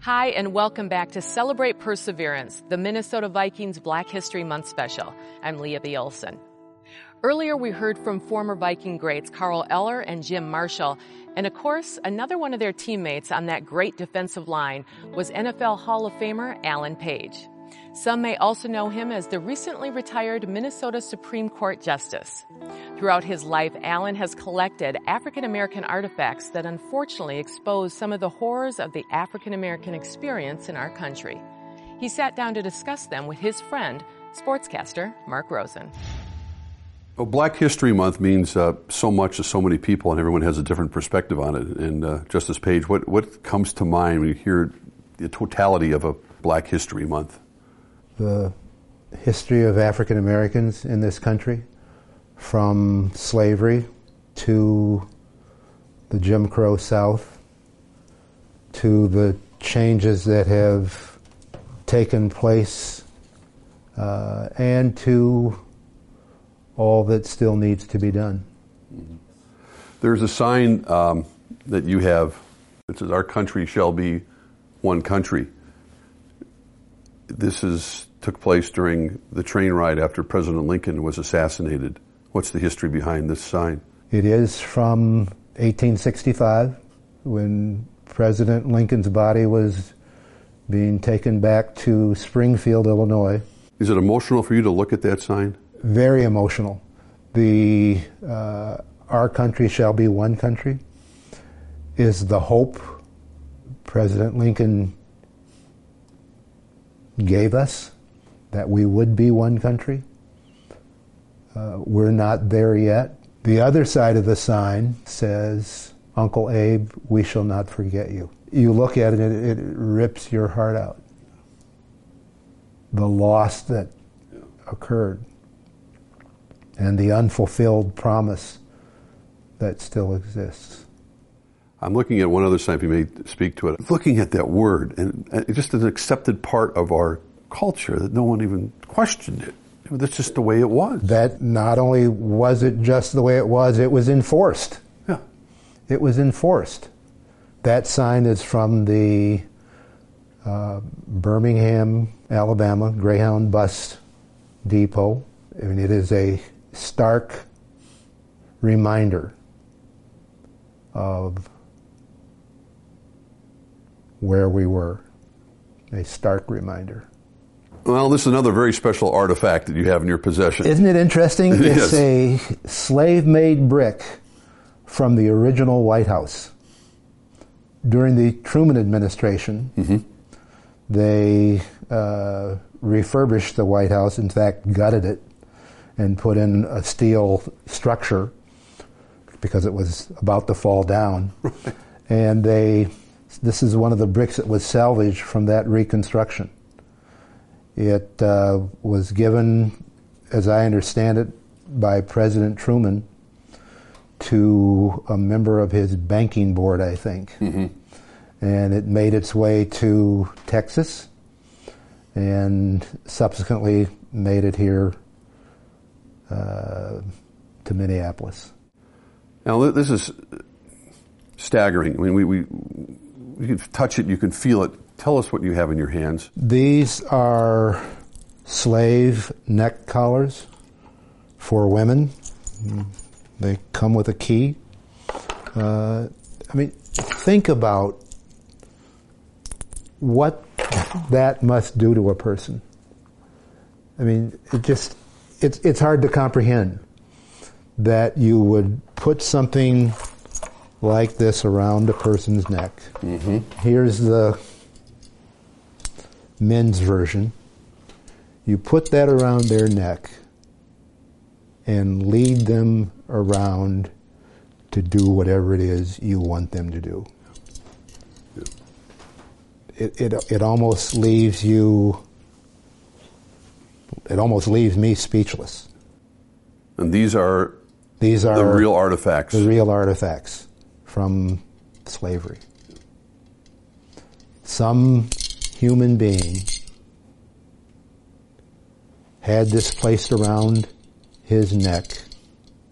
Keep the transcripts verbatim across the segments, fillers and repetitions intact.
Hi, and welcome back to Celebrate Perseverance, the Minnesota Vikings Black History Month special. I'm Leah B. Olson. Earlier, we heard from former Viking greats Carl Eller and Jim Marshall. And of course, another one of their teammates on that great defensive line was N F L Hall of Famer Alan Page. Some may also know him as the recently retired Minnesota Supreme Court Justice. Throughout his life, Alan has collected African-American artifacts that unfortunately expose some of the horrors of the African-American experience in our country. He sat down to discuss them with his friend, sportscaster Mark Rosen. Well, Black History Month means uh, so much to so many people, and everyone has a different perspective on it. And uh, Justice Page, what, what comes to mind when you hear the totality of a Black History Month? The history of African Americans in this country, from slavery to the Jim Crow South, to the changes that have taken place, uh, and to all that still needs to be done. Mm-hmm. There's a sign um, that you have that says, "Our country shall be one country." This is took place during the train ride after President Lincoln was assassinated. What's the history behind this sign? It is from eighteen sixty-five, when President Lincoln's body was being taken back to Springfield, Illinois. Is it emotional for you to look at that sign? Very emotional. The uh, "Our country shall be one country" is the hope President Lincoln gave us, that we would be one country. Uh, we're not there yet. The other side of the sign says, "Uncle Abe, we shall not forget you." You look at it, it, it rips your heart out. The loss that occurred, and the unfulfilled promise that still exists. I'm looking at one other sign, if you may speak to it. Looking at that word, and it's just an accepted part of our culture that no one even questioned it. That's just the way it was. That not only was it just the way it was, it was enforced. Yeah. It was enforced. That sign is from the uh, Birmingham, Alabama Greyhound Bus Depot. I mean, it is a stark reminder of where we were. A stark reminder. Well, this is another very special artifact that you have in your possession. Isn't it interesting? It it's is. a slave-made brick from the original White House. During the Truman administration, mm-hmm. they uh, refurbished the White House, in fact, gutted it, and put in a steel structure because it was about to fall down. Right. And they, this is one of the bricks that was salvaged from that reconstruction. It uh, was given, as I understand it, by President Truman to a member of his banking board, I think. Mm-hmm. And it made its way to Texas and subsequently made it here uh, to Minneapolis. Now, this is staggering. I mean, we, we, you can touch it, you can feel it. Tell us what you have in your hands. These are slave neck collars for women. They come with a key. Uh, I mean, think about what that must do to a person. I mean, it just, it's, it's hard to comprehend that you would put something like this around a person's neck. Mm-hmm. Here's the men's version. You put that around their neck and lead them around to do whatever it is you want them to do. Yeah. It, it, it almost leaves you, it almost leaves me speechless. And these are, these are the real artifacts. The real artifacts from slavery. Some human being had this placed around his neck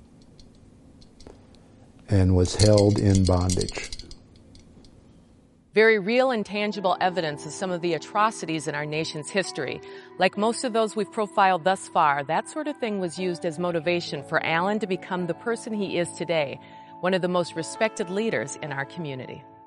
and was held in bondage. very real and tangible evidence of some of the atrocities in our nation's history. Like most of those we've profiled thus far, that sort of thing was used as motivation for Allen to become the person he is today, one of the most respected leaders in our community.